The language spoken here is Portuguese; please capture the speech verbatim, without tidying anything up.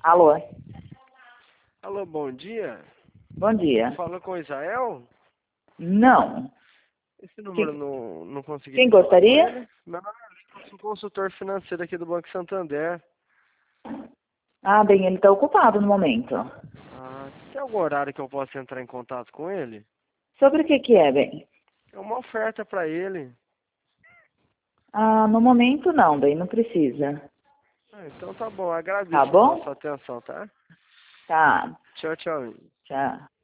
Alô? Alô, bom dia. Bom dia. Fala com o Israel? Não. Esse número Quem, não, não consegui quem falar com gostaria? ele. Não, eu sou consultor financeiro aqui do Banco Santander. Ah, bem, ele está ocupado no momento. Ah, tem algum horário que eu possa entrar em contato com ele? Sobre o que que é, bem? É uma oferta para ele. Ah, no momento não, bem, não precisa. Ah, então tá bom, Tá agradeço pela bom? sua atenção, tá? Tá. Tchau, tchau. Tchau.